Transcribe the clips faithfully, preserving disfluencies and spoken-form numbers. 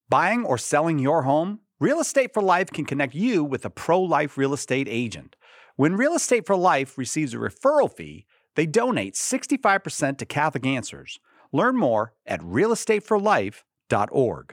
Buying or selling your home? Real Estate for Life can connect you with a pro-life real estate agent. When Real Estate for Life receives a referral fee, they donate sixty-five percent to Catholic Answers. Learn more at real estate for life dot org.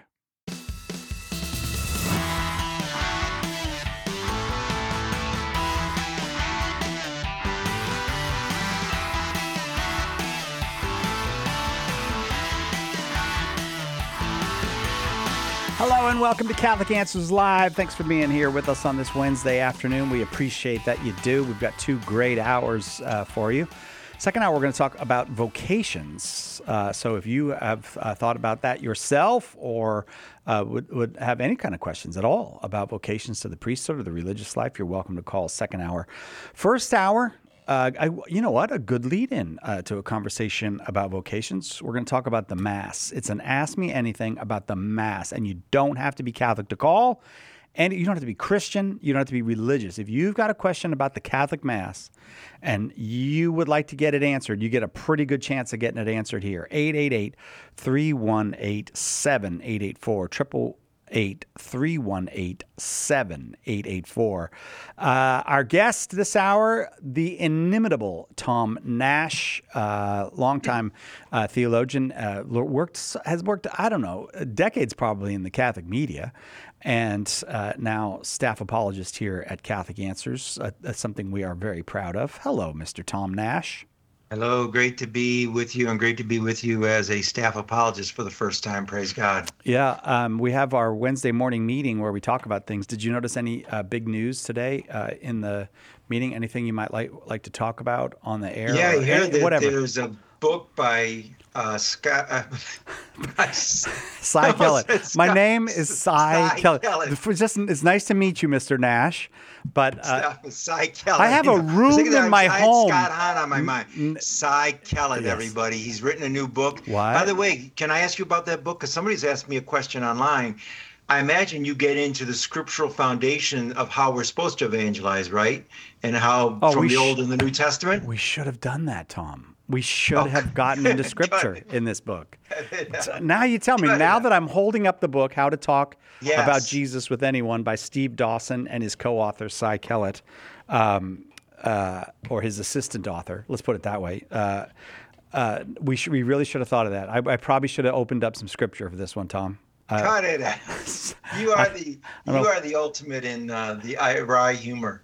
Hello and welcome to Catholic Answers Live. Thanks for being here with us on this Wednesday afternoon. We appreciate that you do. We've got two great hours uh, for you. Second hour, we're going to talk about vocations. Uh, so if you have uh, thought about that yourself or uh, would, would have any kind of questions at all about vocations to the priesthood or the religious life, you're welcome to call second hour. First hour, Uh, I, you know what? A good lead-in uh, to a conversation about vocations. We're going to talk about the Mass. It's an Ask Me Anything about the Mass, and you don't have to be Catholic to call, and you don't have to be Christian. You don't have to be religious. If you've got a question about the Catholic Mass and you would like to get it answered, you get a pretty good chance of getting it answered here. eight eight eight, three one eight, seven eight eight four, triple eight three one eight seven eight eight four. Uh, our guest this hour, the inimitable Tom Nash, uh, longtime uh, theologian, uh, worked has worked I don't know decades probably in the Catholic media, and uh, now staff apologist here at Catholic Answers. Uh, that's something we are very proud of. Hello, Mister Tom Nash. Hello, great to be with you, and great to be with you as a staff apologist for the first time. Praise God. Yeah, um, we have our Wednesday morning meeting where we talk about things. Did you notice any uh, big news today uh, in the meeting? Anything you might like like to talk about on the air? Yeah, I heard that whatever. There's a book by uh, Scott. Uh, by Cy Kellett. My name is Cy, Cy Kellett. Kellett. Just, it's nice to meet you, Mister Nash. But uh, Cy Kellett. I have a room in that. my I home. Scott Hahn on my mind. Cy Kellett, yes. Everybody. He's written a new book. What? By the way, can I ask you about that book? Because somebody's asked me a question online. I imagine you get into the scriptural foundation of how we're supposed to evangelize, right? And how oh, from the sh- Old and the New Testament? We should have done that, Tom. We should oh. have gotten into scripture in this book. So now you tell me, now that I'm holding up the book, How to Talk yes. About Jesus with Anyone by Steve Dawson and his co-author, Cy Kellett, um, uh, or his assistant author. Let's put it that way. Uh, uh, we should, we really should have thought of that. I, I probably should have opened up some scripture for this one, Tom. Uh, Cut it out. You are the you are the ultimate in uh, the wry humor.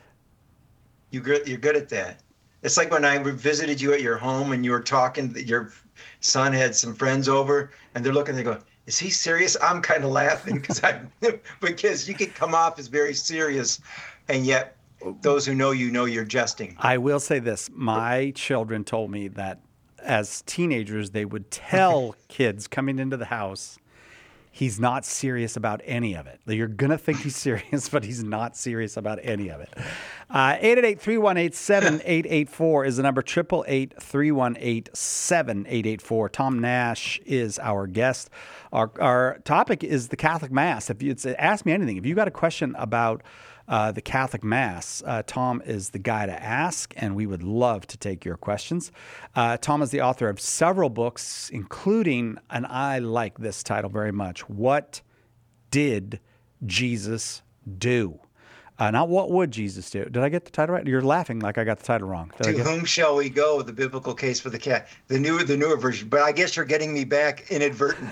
You good, you're good at that. It's like when I visited you at your home and you were talking, your son had some friends over and they're looking, they go, is he serious? I'm kind of laughing because I, because you could come off as very serious and yet those who know you know you're jesting. I will say this. My children told me that as teenagers, they would tell kids coming into the house, he's not serious about any of it. You're going to think he's serious, but he's not serious about any of it. Uh, eight eight eight, three one eight, seven eight eight four is the number, eight eight eight, three one eight, seven eight eight four. Tom Nash is our guest. Our, our topic is the Catholic Mass. If you it's, ask me anything, if you got a question about Uh, the Catholic Mass, uh, Tom is the guy to ask, and we would love to take your questions. Uh, Tom is the author of several books, including, and I like this title very much, What Did Jesus Do? Uh, not What Would Jesus Do? Did I get the title right? You're laughing like I got the title wrong. Did to whom shall we go? The biblical case for the cat. The newer, the newer version. But I guess you're getting me back inadvertent.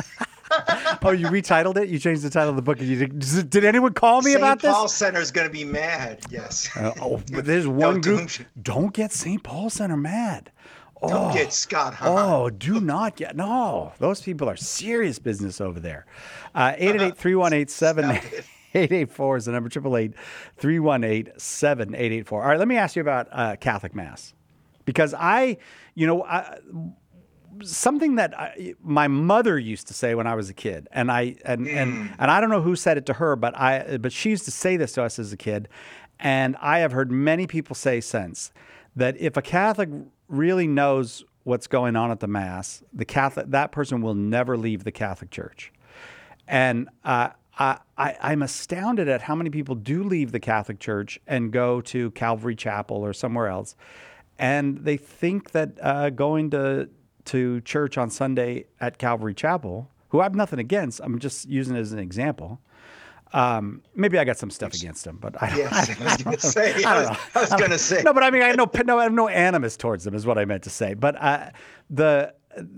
Oh, you retitled it? You changed the title of the book. You did, did anyone call me Saint about this? Saint Paul Center is going to be mad. Yes. Uh, oh, but there's one group. Don't get Saint Paul Center mad. Oh, don't get Scott Hahn. Oh, do not get. No, those people are serious business over there. Uh, eight eight eight, three one eight, seven eight eight four is the number, eight eight eight, three one eight, seven eight eight four. All right, let me ask you about uh, Catholic Mass. Because I, you know, I, something that I, my mother used to say when I was a kid, and I and, mm. and and I don't know who said it to her, but I but she used to say this to us as a kid, and I have heard many people say since that if a Catholic really knows what's going on at the Mass, the Catholic that person will never leave the Catholic Church, and uh, I, I I'm astounded at how many people do leave the Catholic Church and go to Calvary Chapel or somewhere else, and they think that uh, going to to church on Sunday at Calvary Chapel, who I have nothing against. I'm just using it as an example. Um, maybe I got some stuff against him, but I don't, yes, I, I was going to say. I, I was, I was going to say. No, but I mean, I have no, no, I have no animus towards them, is what I meant to say. But uh, the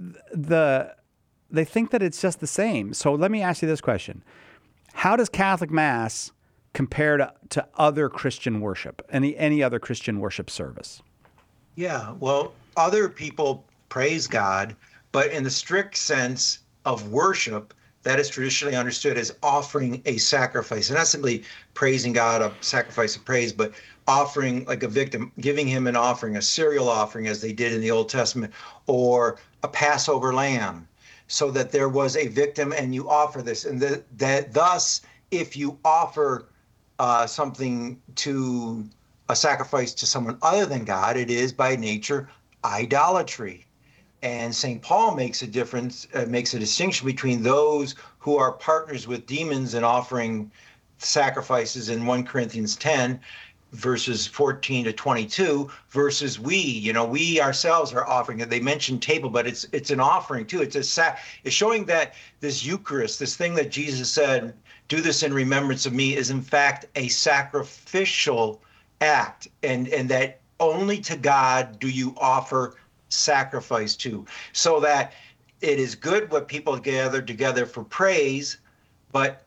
the they think that it's just the same. So let me ask you this question: how does Catholic Mass compare to, to other Christian worship, any any other Christian worship service? Yeah, well, other people praise God, but in the strict sense of worship, that is traditionally understood as offering a sacrifice, and not simply praising God, a sacrifice of praise, but offering like a victim, giving him an offering, a cereal offering, as they did in the Old Testament, or a Passover lamb, so that there was a victim and you offer this. And that, that thus, if you offer uh, something to a sacrifice to someone other than God, it is by nature idolatry. And Saint Paul makes a difference, uh, makes a distinction between those who are partners with demons in offering sacrifices in First Corinthians ten, verses fourteen to twenty-two, versus we. You know, we ourselves are offering it. They mention table, but it's it's an offering too. It's a sac. It's showing that this Eucharist, this thing that Jesus said, "Do this in remembrance of me," is in fact a sacrificial act, and and that only to God do you offer sacrifice to, so that it is good what people gather together for praise, but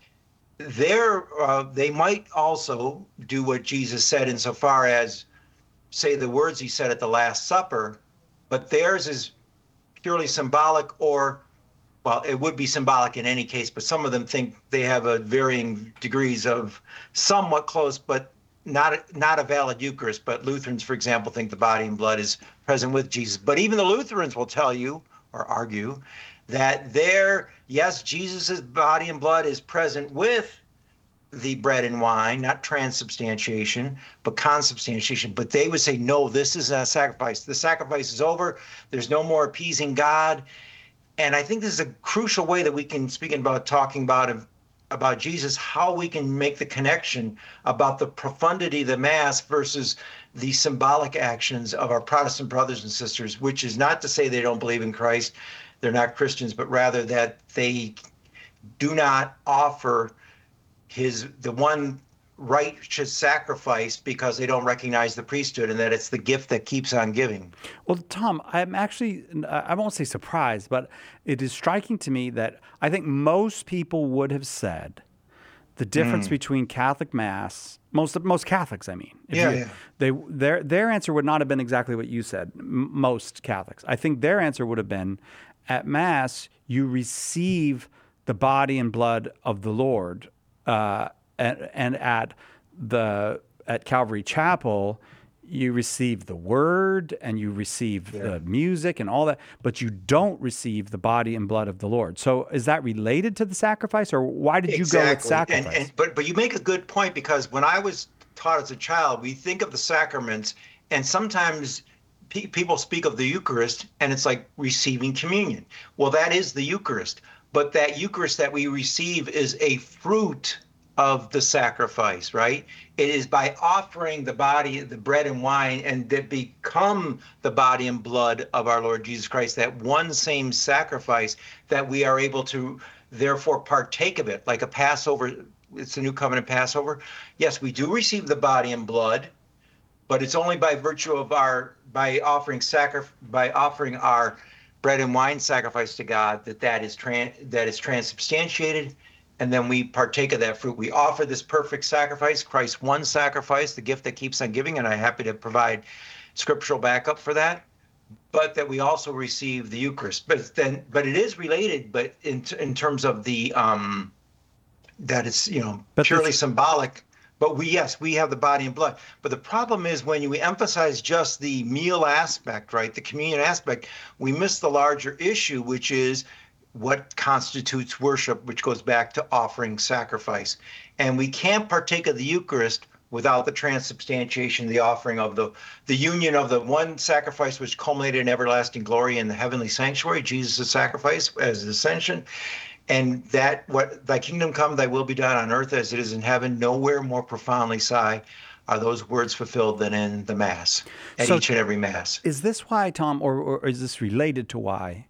there uh, they might also do what Jesus said insofar as say the words he said at the Last Supper, but theirs is purely symbolic, or well, it would be symbolic in any case, but some of them think they have a varying degrees of somewhat close, but not a, not a valid Eucharist. But Lutherans, for example, think the body and blood is present with Jesus. But even the Lutherans will tell you or argue that there, yes, Jesus's body and blood is present with the bread and wine, not transubstantiation, but consubstantiation. But they would say, no, this is a sacrifice. The sacrifice is over. There's no more appeasing God. And I think this is a crucial way that we can, speaking about talking about about Jesus, how we can make the connection about the profundity of the Mass versus the symbolic actions of our Protestant brothers and sisters, which is not to say they don't believe in Christ, they're not Christians, but rather that they do not offer his the one righteous sacrifice because they don't recognize the priesthood, and that it's the gift that keeps on giving. Well, Tom, I'm actually, I won't say surprised, but it is striking to me that I think most people would have said the difference mm. between Catholic Mass, most most Catholics, I mean, if yeah, you, yeah. they their their answer would not have been exactly what you said. M- most Catholics, I think their answer would have been, at Mass you receive the body and blood of the Lord. Uh, and, and at the at Calvary Chapel, you receive the word and you receive yeah. the music and all that, but you don't receive the body and blood of the Lord. So is that related to the sacrifice, or why did you exactly. go with sacrifice? And, and, but but you make a good point, because when I was taught as a child, we think of the sacraments, and sometimes pe- people speak of the Eucharist, and it's like receiving communion. Well, that is the Eucharist. But that Eucharist that we receive is a fruit of the sacrifice, right? It is by offering the body, the bread and wine, and that become the body and blood of our Lord Jesus Christ, that one same sacrifice, that we are able to therefore partake of it, like a Passover. It's a new covenant Passover. Yes, we do receive the body and blood, but it's only by virtue of our, by offering sacri- by offering our bread and wine sacrifice to God, that that is trans that is transubstantiated, and then we partake of that fruit. We offer this perfect sacrifice, Christ's one sacrifice, the gift that keeps on giving, and I'm happy to provide scriptural backup for that. But that we also receive the Eucharist. But then, but it is related, but in in terms of the um, that it's you know but purely symbolic. But we, yes, we have the body and blood. But the problem is when you emphasize just the meal aspect, right, the communion aspect, we miss the larger issue, which is what constitutes worship, which goes back to offering sacrifice. And we can't partake of the Eucharist without the transubstantiation, the offering of the, the union of the one sacrifice which culminated in everlasting glory in the heavenly sanctuary, Jesus' sacrifice as his ascension. And that, what thy kingdom come, thy will be done on earth as it is in heaven, nowhere more profoundly sigh are those words fulfilled than in the Mass, at so each and every Mass. Is this why, Tom, or, or is this related to why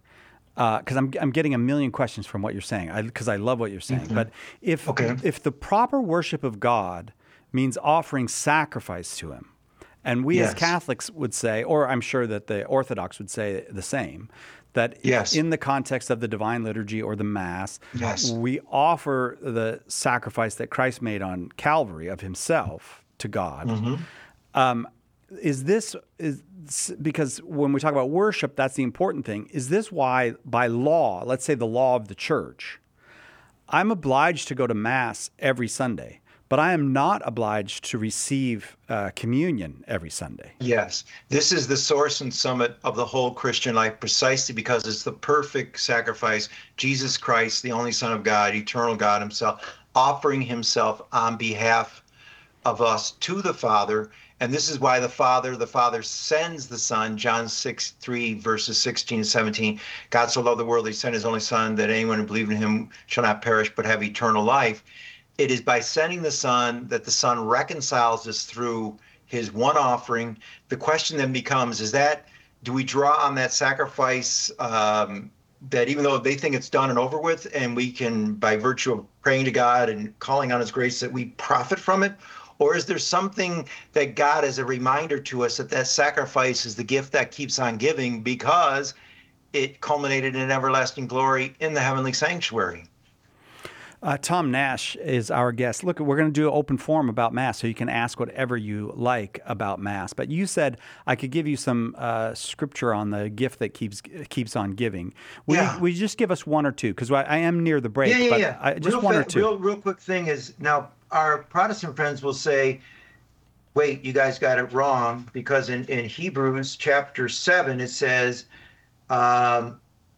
because uh, I'm I'm getting a million questions from what you're saying, because I, I love what you're saying. Mm-hmm. But if okay. if the proper worship of God means offering sacrifice to Him, and we yes. as Catholics would say, or I'm sure that the Orthodox would say the same, that yes. in the context of the Divine Liturgy or the Mass, yes. we offer the sacrifice that Christ made on Calvary of Himself to God. Mm-hmm. Um, is this is because when we talk about worship, that's the important thing. Is this why, by law, let's say the law of the church, I'm obliged to go to Mass every Sunday, but I am not obliged to receive uh, communion every Sunday? Yes. This is the source and summit of the whole Christian life, precisely because it's the perfect sacrifice. Jesus Christ, the only Son of God, eternal God Himself, offering Himself on behalf of us to the Father. And this is why the Father, the Father sends the Son, John six, three, verses sixteen and seventeen. God so loved the world, He sent His only Son, that anyone who believes in Him shall not perish, but have eternal life. It is by sending the Son that the Son reconciles us through His one offering. The question then becomes, is that, do we draw on that sacrifice um, that even though they think it's done and over with, and we can, by virtue of praying to God and calling on His grace, that we profit from it? Or is there something that God is a reminder to us that that sacrifice is the gift that keeps on giving because it culminated in everlasting glory in the heavenly sanctuary? Uh, Tom Nash is our guest. Look, we're going to do an open forum about Mass, so you can ask whatever you like about Mass. But you said I could give you some uh, scripture on the gift that keeps keeps on giving. Will, yeah. you, will you just give us one or two? Because I, I am near the break. Yeah, yeah, but yeah. I, just real one fa- or two. Real, real quick thing is, now our Protestant friends will say, wait, you guys got it wrong, because in, in Hebrews chapter seven, it says, um,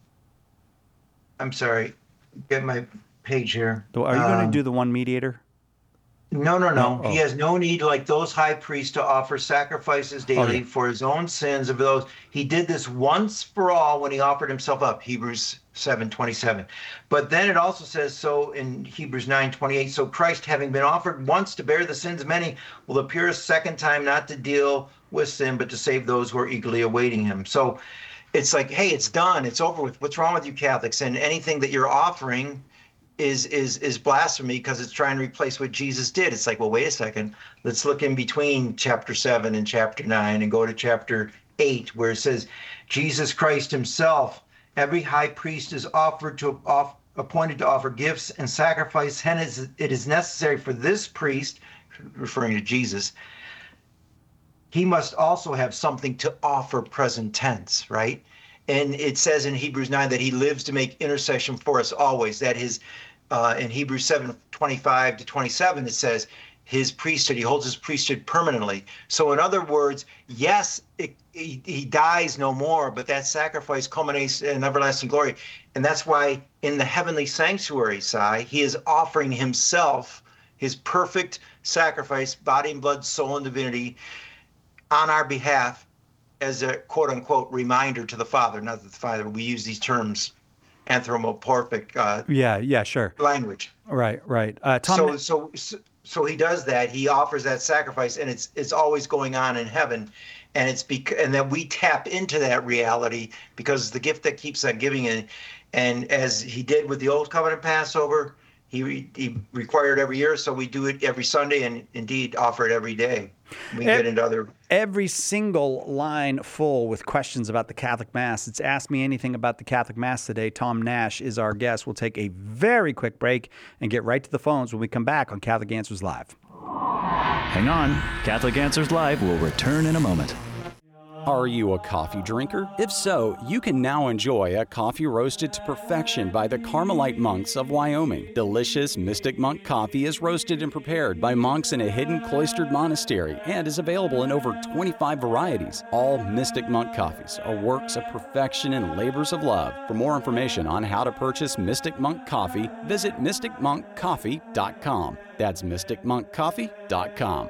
I'm sorry, get my page here. Are you um, going to do the one mediator? No, no, no. no? He oh. has no need, like those high priests, to offer sacrifices daily oh, yeah. for his own sins. Of those, he did this once for all when he offered himself up. Hebrews seven twenty-seven. But then it also says so in Hebrews nine twenty-eight. So Christ, having been offered once to bear the sins of many, will appear a second time, not to deal with sin, but to save those who are eagerly awaiting Him. So it's like, hey, it's done. It's over with. What's wrong with you Catholics? And anything that you're offering is is is blasphemy because it's trying to replace what Jesus did. It's like, well, wait a second. Let's look in between chapter seven and chapter nine and go to chapter eight, where it says, Jesus Christ Himself, every high priest is offered to off, appointed to offer gifts and sacrifice. Hence, it is necessary for this priest, referring to Jesus, he must also have something to offer, present tense, right? And it says in Hebrews nine that He lives to make intercession for us always. That His, uh, in Hebrews seven twenty-five to twenty-seven, it says His priesthood, He holds His priesthood permanently. So in other words, yes, it, he, he dies no more, but that sacrifice culminates in everlasting glory. And that's why in the heavenly sanctuary, Si, He is offering Himself, His perfect sacrifice, body and blood, soul and divinity, on our behalf, as a quote-unquote reminder to the Father. Not that the Father, we use these terms, anthropomorphic uh, yeah, yeah, sure. language. Right, right. Uh, Tom, so, so, so, so he does that. He offers that sacrifice, and it's it's always going on in heaven, and it's bec- and then we tap into that reality because it's the gift that keeps on giving. And and as He did with the Old Covenant Passover, He re- he required every year, so we do it every Sunday, and indeed offer it every day. We get into other. Every single line full with questions about the Catholic Mass. It's Ask Me Anything About the Catholic Mass today. Tom Nash is our guest. We'll take a very quick break and get right to the phones when we come back on Catholic Answers Live. Hang on. Catholic Answers Live will return in a moment. Are you a coffee drinker? If so, you can now enjoy a coffee roasted to perfection by the Carmelite monks of Wyoming. Delicious Mystic Monk coffee is roasted and prepared by monks in a hidden cloistered monastery and is available in over twenty-five varieties. All Mystic Monk coffees are works of perfection and labors of love. For more information on how to purchase Mystic Monk coffee, visit mystic monk coffee dot com. That's mystic monk coffee dot com.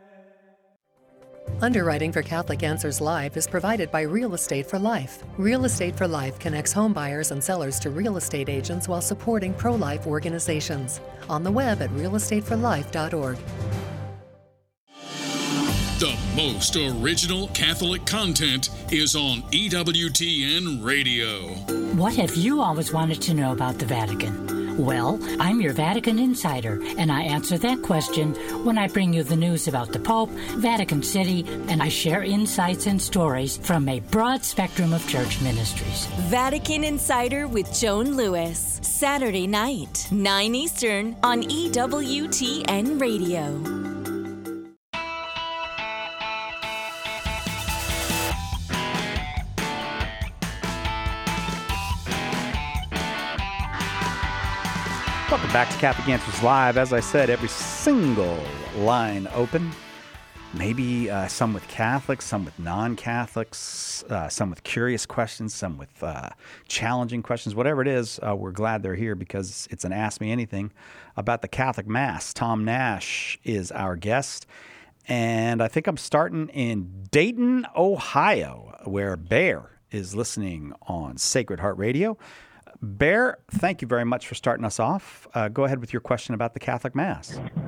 Underwriting for Catholic Answers Live is provided by Real Estate for Life. Real Estate for Life connects home buyers and sellers to real estate agents while supporting pro-life organizations. On the web at real estate for life dot org. The most original Catholic content is on E W T N Radio. What have you always wanted to know about the Vatican? Well, I'm your Vatican insider, and I answer that question when I bring you the news about the Pope, Vatican City, and I share insights and stories from a broad spectrum of church ministries. Vatican Insider with Joan Lewis, Saturday night, nine Eastern on E W T N Radio. Welcome back to Catholic Answers Live. As I said, every single line open. Maybe uh, some with Catholics, some with non-Catholics, uh, some with curious questions, some with uh, challenging questions. Whatever it is, uh, we're glad they're here because it's an Ask Me Anything about the Catholic Mass. Tom Nash is our guest. And I think I'm starting in Dayton, Ohio, where Bear is listening on Sacred Heart Radio. Bear, thank you very much for starting us off. Uh, go ahead with your question about the Catholic Mass.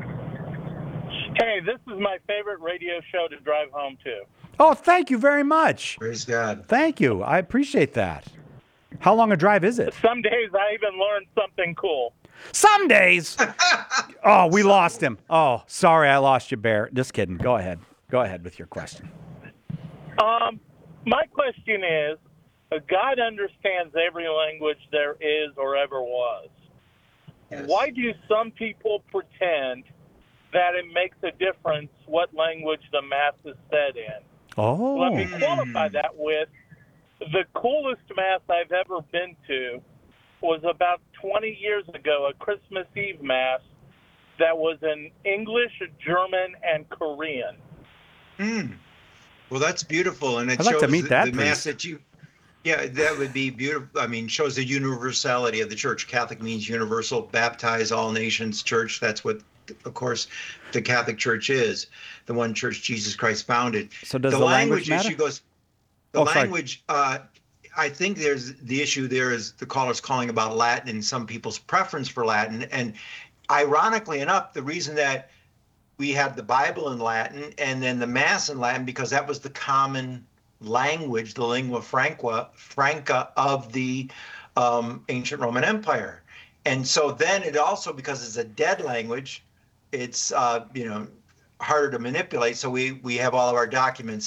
Hey, this is my favorite radio show to drive home to. Oh, thank you very much. Praise God. Thank you. I appreciate that. How long a drive is it? Some days I even learned something cool. Some days? Oh, we lost him. Oh, sorry I lost you, Bear. Just kidding. Go ahead. Go ahead with your question. Um, my question is, God understands every language there is or ever was. Yes. Why do some people pretend that it makes a difference what language the Mass is said in? Oh. Let me qualify that with the coolest Mass I've ever been to was about twenty years ago, a Christmas Eve Mass that was in English, German, and Korean. Mm. Well, that's beautiful, and it I'd like shows to meet the, that the Mass that you... Yeah, that would be beautiful. I mean, shows the universality of the church. Catholic means universal, baptize all nations church. That's what, of course, the Catholic Church is, the one church Jesus Christ founded. So does the, the language, language issue goes, the oh, language, uh, I think there's the issue there is the caller's calling about Latin and some people's preference for Latin. And ironically enough, the reason that we had the Bible in Latin and then the Mass in Latin, because that was the common language, the lingua franca, franca of the um, ancient Roman Empire. And so then it also, because it's a dead language, it's, uh, you know, harder to manipulate. So we, we have all of our documents.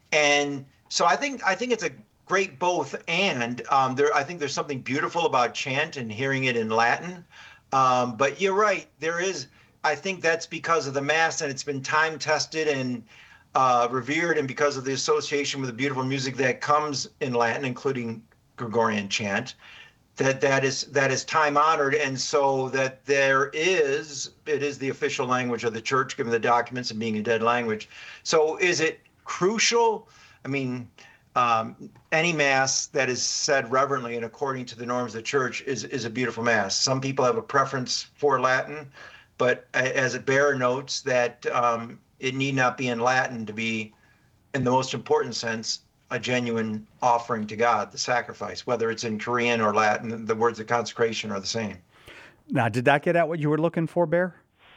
And so I think, I think it's a great both. And um, there, I think there's something beautiful about chant and hearing it in Latin. Um, but you're right. There is, I think that's because of the Mass, and it's been time tested and Uh, revered, and because of the association with the beautiful music that comes in Latin, including Gregorian chant, that that is that is time honored, and so that there is it is the official language of the church, given the documents and being a dead language. So is it crucial? I mean, um, any Mass that is said reverently and according to the norms of the church is is a beautiful Mass. Some people have a preference for Latin, but as a Bear notes that um, it need not be in Latin to be, in the most important sense, a genuine offering to God, the sacrifice. Whether it's in Korean or Latin, the words of consecration are the same. Now, did that get at what you were looking for, Bear?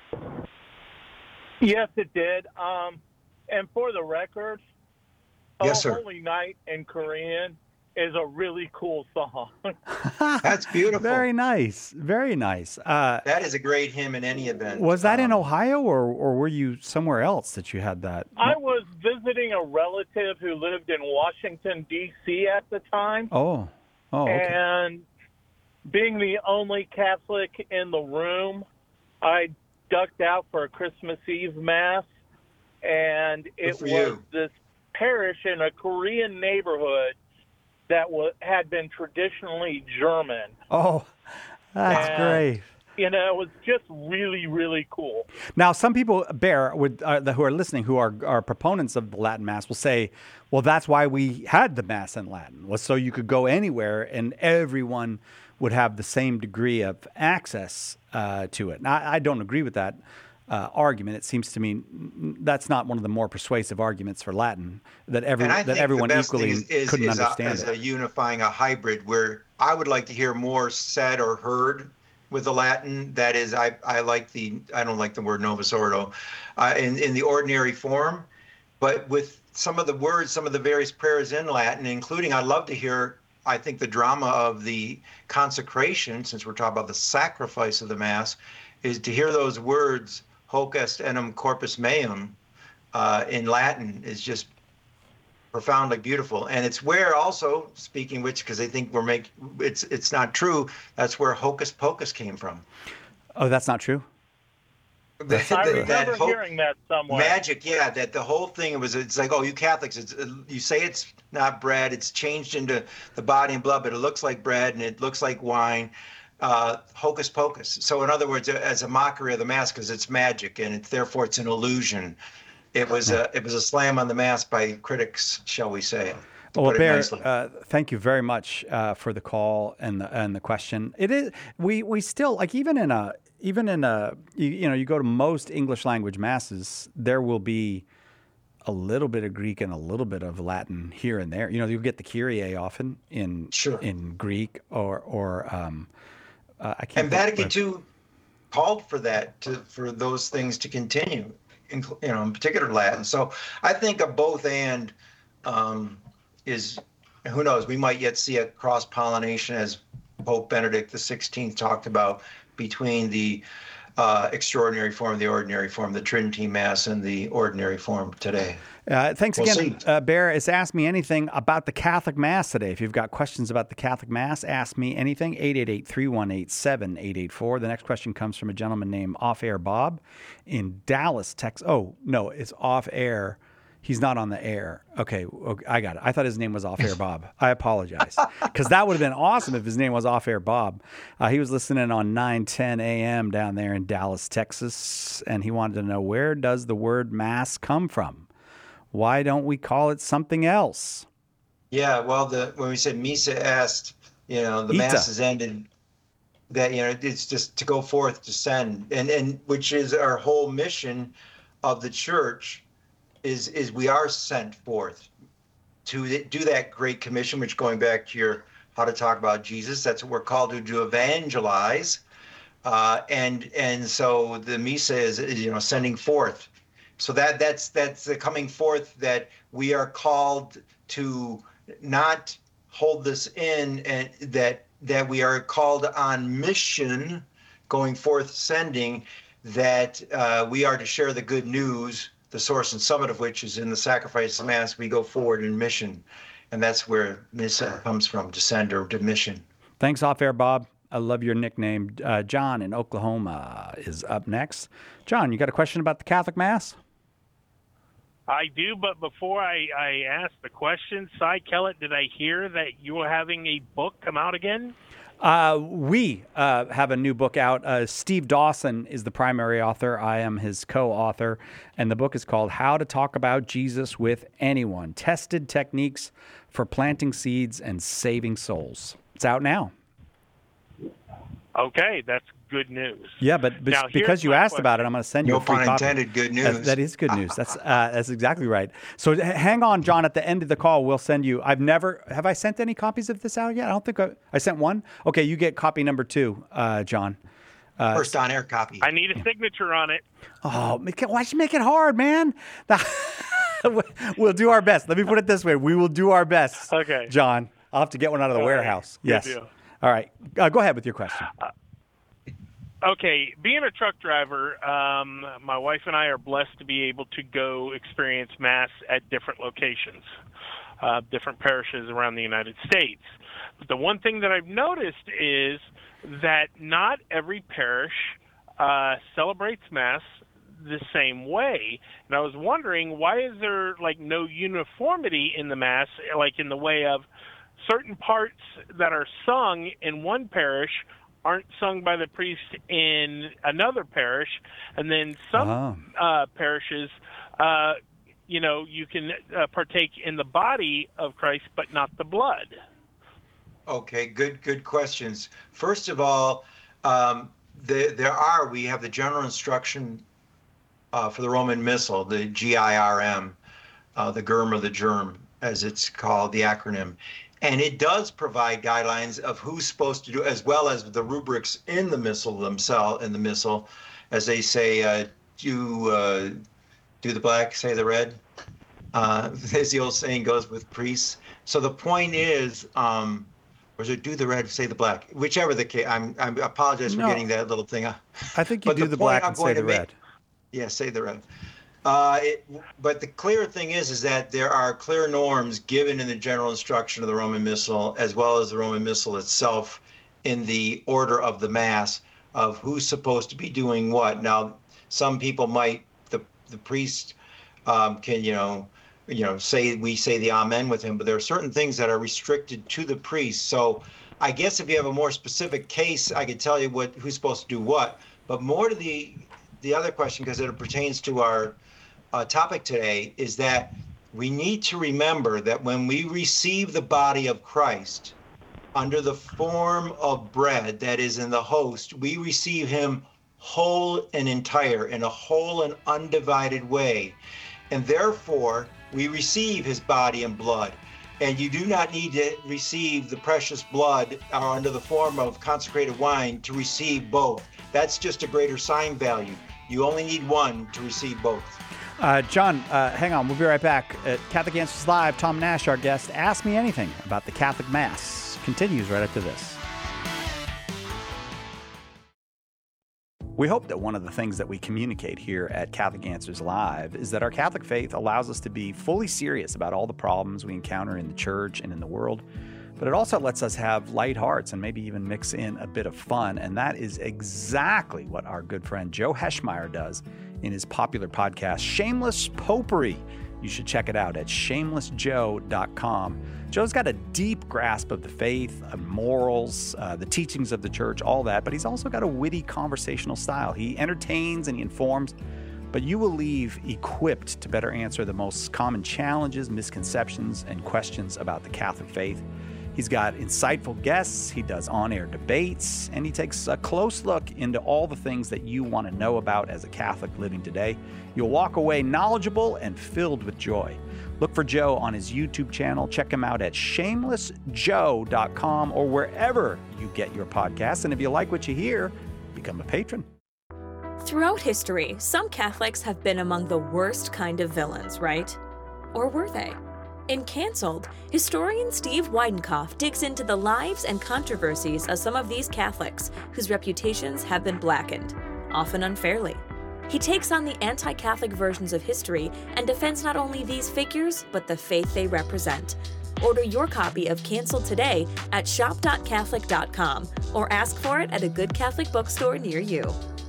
Yes, it did. Um, and for the record, yes, Oh sir. Holy Night in Korean is a really cool song. That's beautiful. Very nice. Very nice. Uh, that is a great hymn in any event. Was that um, in Ohio, or, or were you somewhere else that you had that? I was visiting a relative who lived in Washington, D C at the time. Oh. Oh, okay. And being the only Catholic in the room, I ducked out for a Christmas Eve Mass, and it for was you. this parish in a Korean neighborhood that was, had been traditionally German. Oh, that's And, great. You know, it was just really, really cool. Now, some people, Bear, would, uh, the, who are listening, who are, are proponents of the Latin Mass, will say, well, that's why we had the Mass in Latin, was so you could go anywhere and everyone would have the same degree of access uh, to it. Now, I don't agree with that uh, argument. It seems to me that's not one of the more persuasive arguments for Latin, that every And I that think everyone the best equally thing is, is, couldn't is understand a, is it. a unifying, a hybrid, where I would like to hear more said or heard with the Latin. That is, I, I like the, I don't like the word Novus Ordo, uh, in, in the ordinary form. but with some of the words, some of the various prayers in Latin, including, I'd love to hear, I think, the drama of the consecration, since we're talking about the sacrifice of the Mass, is to hear those words, hoc est enim corpus meum, uh, in Latin, is just profoundly beautiful. And it's where also, speaking which, because they think we're making, it's it's not true, that's where hocus pocus came from. Oh, that's not true? That, I that, remember that whole, hearing that somewhere. Magic, yeah, that the whole thing was, it's like, oh, you Catholics, it's, you say it's not bread, it's changed into the body and blood, but it looks like bread and it looks like wine. Uh, hocus pocus. So in other words, as a mockery of the Mass, because it's magic and it's, therefore it's an illusion. It was a it was a slam on the Mass by critics, shall we say? Well, Bear, uh, thank you very much uh, for the call and the and the question. It is we we still like even in a even in a you, you know you go to most English language masses, there will be a little bit of Greek and a little bit of Latin here and there. You know, you'll get the Kyrie often in sure. in Greek or or um, uh, I can't. And Vatican two called for that to for those things to continue. In, you know, in particular Latin. So I think a both and um, is, who knows, we might yet see a cross-pollination, as Pope Benedict the sixteenth talked about, between the uh, extraordinary form, the ordinary form, the Tridentine Mass, and the ordinary form today. Uh, thanks we'll again, uh, Bear. It's Ask Me Anything about the Catholic Mass today. If you've got questions about the Catholic Mass, ask me anything, eight eight eight, three one eight, seven eight eight four. The next question comes from a gentleman named Off Air Bob in Dallas, Texas. Oh, no, it's Off Air. He's not on the air. Okay, okay, I got it. I thought his name was Off Air Bob. I apologize. Because that would have been awesome if his name was Off Air Bob. Uh, he was listening on nine ten a.m. down there in Dallas, Texas, and he wanted to know, where does the word Mass come from? Why don't we call it something else? Yeah, well, the when we said Misa est, you know, the Ita. Mass is ended, that, you know, it's just to go forth, to send, and, and which is our whole mission of the Church, is is we are sent forth to do that Great Commission, which, going back to your how to talk about Jesus, that's what we're called to do, evangelize. Uh, and and so the Misa is, is, you know, sending forth. So that that's that's the coming forth, that we are called to not hold this in, and that that we are called on mission, going forth, sending, that uh, we are to share the good news, the source and summit of which is in the sacrifice of Mass. We go forward in mission, and that's where Missa comes from, to send or to mission. Thanks, Off Air Bob. I love your nickname. Uh, John in Oklahoma is up next. John, you got a question about the Catholic Mass? I do, but before I, I ask the question, Cy Kellett, did I hear that you were having a book come out again? Uh, we uh, have a new book out. Uh, Steve Dawson is the primary author. I am his co-author. And the book is called How to Talk About Jesus with Anyone, Tested Techniques for Planting Seeds and Saving Souls. It's out now. Okay, that's good news. Yeah, but, but now, because you asked question. about it, I'm going to send you no a free pun copy. intended, good news. That, that is good news. That's uh, that's exactly right. So hang on, John. At the end of the call, we'll send you. I've never have I sent any copies of this out yet? I don't think I, I sent one. Okay, you get copy number two, uh, John. Uh, First on air copy. I need a signature on it. Oh, make it, why'd you make it hard, man? We'll do our best. Let me put it this way: we will do our best. Okay, John. I'll have to get one out of the All warehouse. Right. Yes. Deal. All right. Uh, go ahead with your question. Uh, Okay, being a truck driver, um, my wife and I are blessed to be able to go experience Mass at different locations, uh, different parishes around the United States. But the one thing that I've noticed is that not every parish uh, celebrates Mass the same way. And I was wondering, why is there like no uniformity in the Mass, like in the way of certain parts that are sung in one parish aren't sung by the priest in another parish, and then some uh-huh. uh, parishes, uh, you know, you can uh, partake in the body of Christ, but not the blood. Okay, good, good questions. First of all, um, the, there are, we have the general instruction uh, for the Roman Missal, the G I R M, uh, the G E R M or the Germ, as it's called, the acronym. And it does provide guidelines of who's supposed to do, as well as the rubrics in the missal themselves, in the missal, as they say, uh, do uh, do the black, say the red. uh, as the old saying goes with priests. So the point is, um, or is it do the red, say the black? Whichever the case. I'm, I'm, I apologize No. for getting that little thing. I think you But do the the point black I'm and say going the to make- red. Yeah, say the red. Uh, it, but the clear thing is, is that there are clear norms given in the general instruction of the Roman Missal, as well as the Roman Missal itself, in the order of the Mass of who's supposed to be doing what. Now, some people might, the the priest um, can, you know, you know, say we say the Amen with him, but there are certain things that are restricted to the priest. So, I guess if you have a more specific case, I could tell you what who's supposed to do what. But more to the the other question, because it pertains to our uh, topic today, is that we need to remember that when we receive the body of Christ under the form of bread that is in the host, we receive him whole and entire, in a whole and undivided way. And therefore, we receive his body and blood. And you do not need to receive the precious blood or under the form of consecrated wine to receive both. That's just a greater sign value. You only need one to receive both. Uh, John, uh, hang on. We'll be right back. At Catholic Answers Live, Tom Nash, our guest, Ask Me Anything about the Catholic Mass. Continues right after this. We hope that one of the things that we communicate here at Catholic Answers Live is that our Catholic faith allows us to be fully serious about all the problems we encounter in the church and in the world, but it also lets us have light hearts and maybe even mix in a bit of fun, and that is exactly what our good friend Joe Heschmeyer does in his popular podcast, Shameless Popery. You should check it out at shameless joe dot com. Joe's got a deep grasp of the faith, of morals, uh, the teachings of the church, all that, but he's also got a witty conversational style. He entertains and he informs, but you will leave equipped to better answer the most common challenges, misconceptions, and questions about the Catholic faith. He's got insightful guests, he does on-air debates, and he takes a close look into all the things that you want to know about as a Catholic living today. You'll walk away knowledgeable and filled with joy. Look for Joe on his YouTube channel. Check him out at shameless joe dot com or wherever you get your podcasts. And if you like what you hear, become a patron. Throughout history, some Catholics have been among the worst kind of villains, right? Or were they? In Cancelled, historian Steve Weidenkopf digs into the lives and controversies of some of these Catholics whose reputations have been blackened, often unfairly. He takes on the anti-Catholic versions of history and defends not only these figures, but the faith they represent. Order your copy of Cancelled today at shop dot catholic dot com or ask for it at a good Catholic bookstore near you.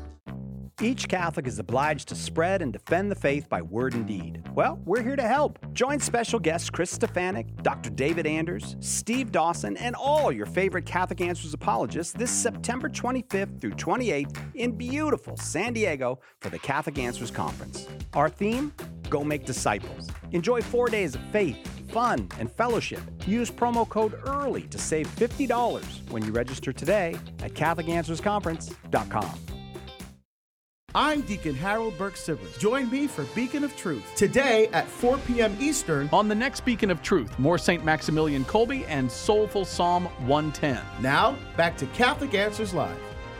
Each Catholic is obliged to spread and defend the faith by word and deed. Well, we're here to help. Join special guests Chris Stefanik, Doctor David Anders, Steve Dawson, and all your favorite Catholic Answers apologists this September twenty-fifth through twenty-eighth in beautiful San Diego for the Catholic Answers Conference. Our theme? Go make disciples. Enjoy four days of faith, fun, and fellowship. Use promo code EARLY to save fifty dollars when you register today at catholic answers conference dot com. I'm Deacon Harold Burke Sivers. Join me for Beacon of Truth today at four p.m. Eastern on the next Beacon of Truth. More Saint Maximilian Kolbe and Soulful Psalm one ten. Now, back to Catholic Answers Live.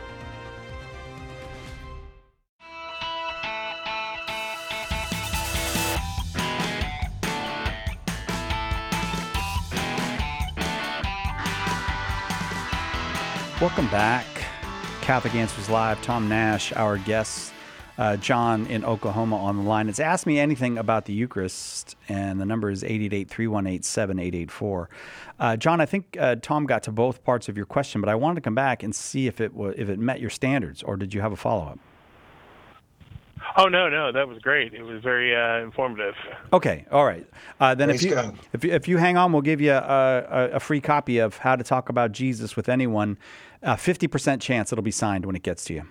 Welcome back. Catholic Answers Live. Tom Nash, our guest, uh, John in Oklahoma on the line. It's Ask Me Anything about the Eucharist, and the number is eight eight eight, three one eight, seven eight eight four. Uh, John, I think uh, Tom got to both parts of your question, but I wanted to come back and see if it w- if it met your standards, or did you have a follow-up? Oh, no, no, that was great. It was very uh, informative. Okay, all right. Uh, then if Praise you, God. if you if you hang on, we'll give you a, a, a free copy of How to Talk About Jesus with Anyone. Uh, fifty percent chance it'll be signed when it gets to you.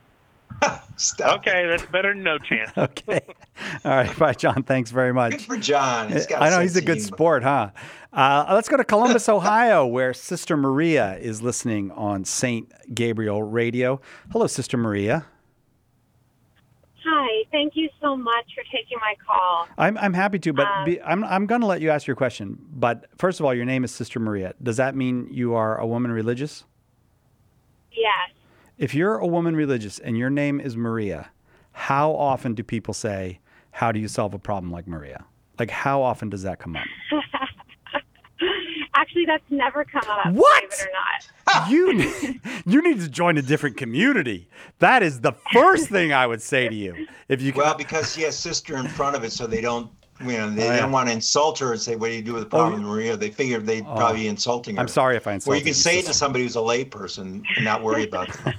Okay, that's better than no chance. Okay. All right. Bye, John. Thanks very much. Good for John. He's got I know sense he's a of good humor. sport, huh? Uh, let's go to Columbus, Ohio, where Sister Maria is listening on Saint Gabriel Radio. Hello, Sister Maria. Hi. Thank you so much for taking my call. I'm I'm happy to, but Um, be, I'm I'm going to let you ask your question. But first of all, your name is Sister Maria. Does that mean you are a woman religious? Yes. If you're a woman religious and your name is Maria, how often do people say, "How do you solve a problem like Maria?" Like, how often does that come up? Actually, that's never come up. What? Believe it or not. You need, you need to join a different community. That is the first thing I would say to you. If you can. Well, because she has sister in front of it, so they don't, you know, they Oh, yeah. don't want to insult her and say, "What do you do with the problem, Maria?" They figure they'd Oh. probably be insulting her. I'm sorry if I insulted Or you can you, say it sister. to somebody who's a layperson and not worry about it.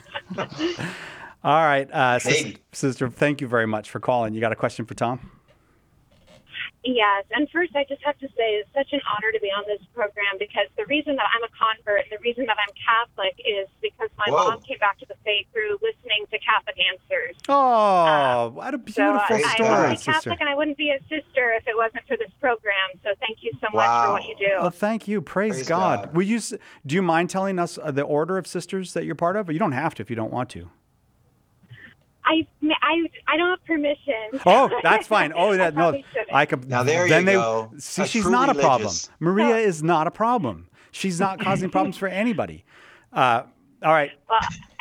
All right, uh, sis- Maybe. sister, thank you very much for calling. You got a question for Tom? Yes, and first I just have to say it's such an honor to be on this program because the reason that I'm a convert, the reason that I'm Catholic is because my Whoa. mom came back to the faith through listening to Catholic Answers. Oh, what a So beautiful I, story, I'm a sister. Catholic and I wouldn't be a sister if it wasn't for this program. So thank you so much for what you do. Well, thank you. Praise, Praise God. God. Will you? s- Do you mind telling us uh, the order of sisters that you're part of? You don't have to if you don't want to. I, I, I don't have permission. Oh, that's fine. Oh, that no, probably shouldn't. I could. Now, there then you they, go. See, A she's true not a problem. religious. Maria is not a problem. She's not causing problems for anybody. Uh, all right. Well,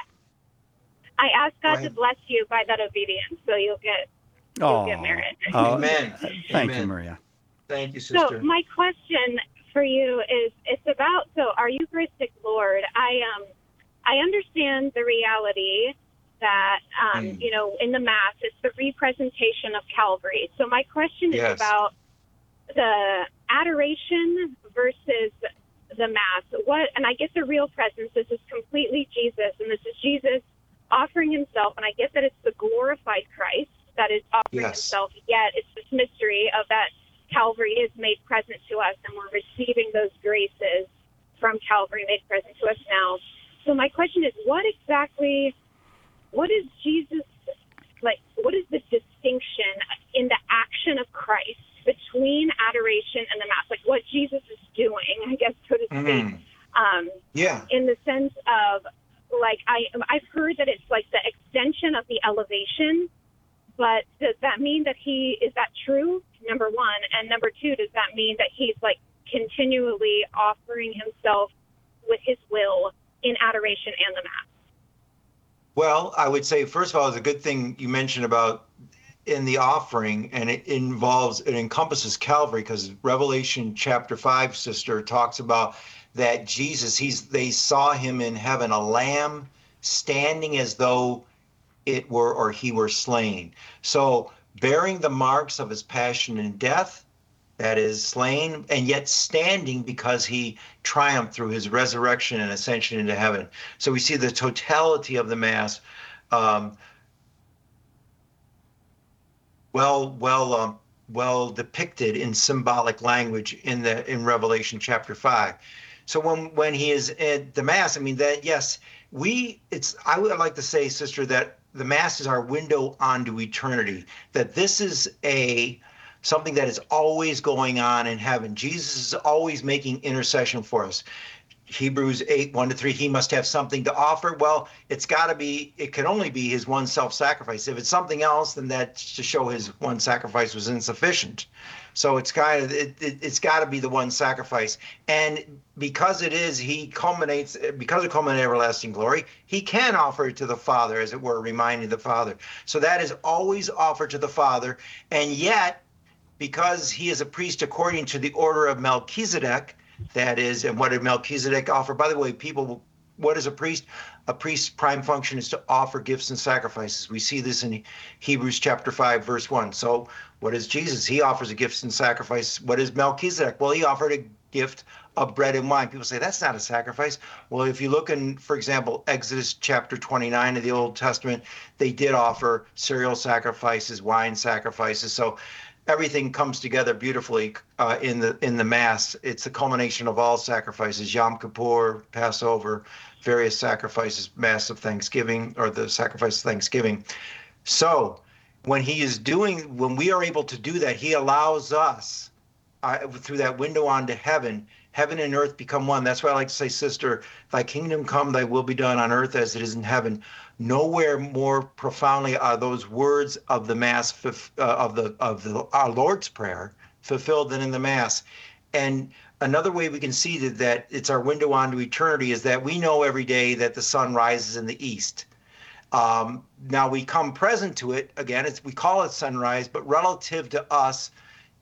I ask God to ahead. bless you by that obedience, so you'll get you'll Oh, get married. oh, Amen. Thank you, Amen. Maria. Thank you, So sister. my question for you is, it's about so our Eucharistic Lord. I um, I understand the reality that um, Mm. you know, in the Mass, it's the representation of Calvary. So my question Yes. is about the adoration versus the Mass. What, and I get the real presence. This is completely Jesus, and this is Jesus offering himself. And I get that it's the glorified Christ that is offering Yes. himself. Yet it's this mystery of that Calvary is made present to us, and we're receiving those graces from Calvary made present to us now. So my question is, what exactly, what is Jesus, like, what is the distinction in the action of Christ between adoration and the Mass? Like, what Jesus is doing, I guess, so to speak, Mm. um, Yeah. in the sense of, like, I, I've heard that it's like the extension of the elevation, but does that mean that he, is that true, number one? And number two, does that mean that he's, like, continually offering himself with his will in adoration and the Mass? Well, I would say, first of all, it's a good thing you mentioned about in the offering, and it involves, it encompasses Calvary, because Revelation chapter five, sister, talks about that Jesus, he's, they saw him in heaven, a lamb standing as though it were, or he were slain. So bearing the marks of his passion and death, that is slain, and yet standing because he triumphed through his resurrection and ascension into heaven. So we see the totality of the Mass, um, well, well, um, well depicted in symbolic language in the in Revelation chapter five. So when when he is at the Mass, I mean that yes, we it's I would like to say, sister, that the Mass is our window onto eternity. That this is a something that is always going on in heaven. Jesus is always making intercession for us. Hebrews eight, one to three, he must have something to offer. Well, it's got to be, it can only be his one self-sacrifice. If it's something else, then that's to show his one sacrifice was insufficient. So it's kind of, it, it, it's got to be the one sacrifice. And because it is, he culminates, because of culminating everlasting glory, he can offer it to the Father, as it were, reminding the Father. So that is always offered to the Father. And yet, because he is a priest according to the order of Melchizedek, that is, and what did Melchizedek offer? By the way, people, what is a priest? A priest's prime function is to offer gifts and sacrifices. We see this in Hebrews chapter five, verse one. So what is Jesus? He offers a gifts and sacrifice. What is Melchizedek? Well, he offered a gift of bread and wine. People say, that's not a sacrifice. Well, if you look in, for example, Exodus chapter twenty-nine of the Old Testament, they did offer cereal sacrifices, wine sacrifices. So everything comes together beautifully uh, in the in the Mass. It's the culmination of all sacrifices: Yom Kippur, Passover, various sacrifices, Mass of Thanksgiving, or the sacrifice of Thanksgiving. So when he is doing, when we are able to do that, he allows us uh, through that window onto heaven. Heaven and earth become one. That's why I like to say, sister, thy kingdom come, thy will be done on earth as it is in heaven. Nowhere more profoundly are those words of the Mass, uh, of the of the our Lord's Prayer, fulfilled than in the Mass. And another way we can see that, that it's our window onto eternity is that we know every day that the sun rises in the east. Um, now we come present to it again. It's we call it sunrise, but relative to us,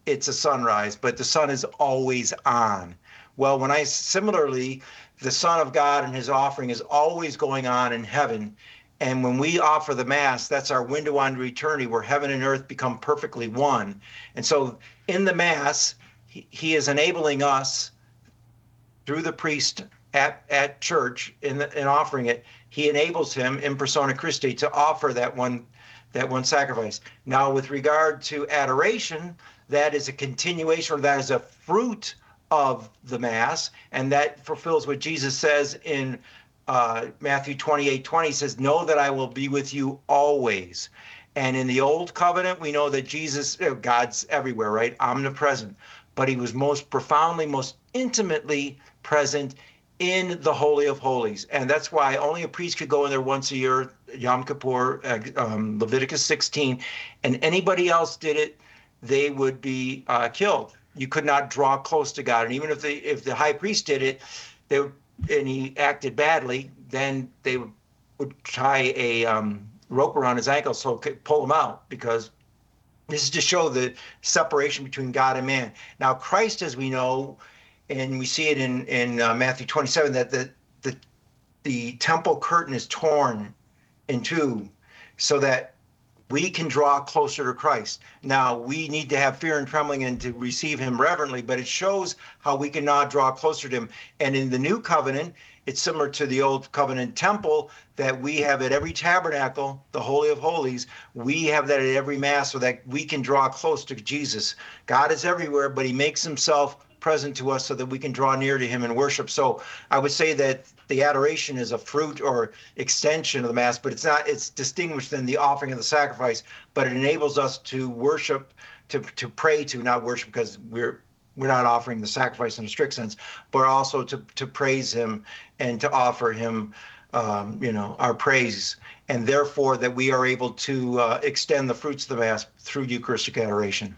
it's a sunrise, but the sun is always on. Well, when I similarly, the Son of God and his offering is always going on in heaven. And when we offer the Mass, that's our window onto eternity where heaven and earth become perfectly one. And so in the Mass, he, he is enabling us through the priest at, at church in, the, in offering it. He enables him in persona Christi to offer that one, that one sacrifice. Now, with regard to adoration, that is a continuation, or that is a fruit of the Mass, and that fulfills what Jesus says in uh, Matthew twenty-eight twenty. He says, know that I will be with you always. And in the Old Covenant, we know that Jesus, you know, God's everywhere, right? Omnipresent. But he was most profoundly, most intimately present in the Holy of Holies. And that's why only a priest could go in there once a year, Yom Kippur, uh, um, Leviticus sixteen, and anybody else did it, they would be uh, killed. You could not draw close to God. And even if the if the high priest did it, they would, and he acted badly, then they would, would tie a um, rope around his ankle so it could pull him out, because this is to show the separation between God and man. Now, Christ, as we know, and we see it in, in uh, Matthew twenty-seven, that the, the, the temple curtain is torn in two so that we can draw closer to Christ. Now, we need to have fear and trembling and to receive him reverently, but it shows how we can now draw closer to him. And in the new covenant, it's similar to the old covenant temple that we have at every tabernacle, the Holy of Holies. We have that at every Mass so that we can draw close to Jesus. God is everywhere, but he makes himself present to us so that we can draw near to him and worship. So I would say that the adoration is a fruit or extension of the Mass, but it's not, it's distinguished than the offering of the sacrifice, but it enables us to worship, to to pray to, not worship because we're we're not offering the sacrifice in a strict sense, but also to, to praise him and to offer him, um, you know, our praise, and therefore that we are able to uh, extend the fruits of the Mass through Eucharistic adoration.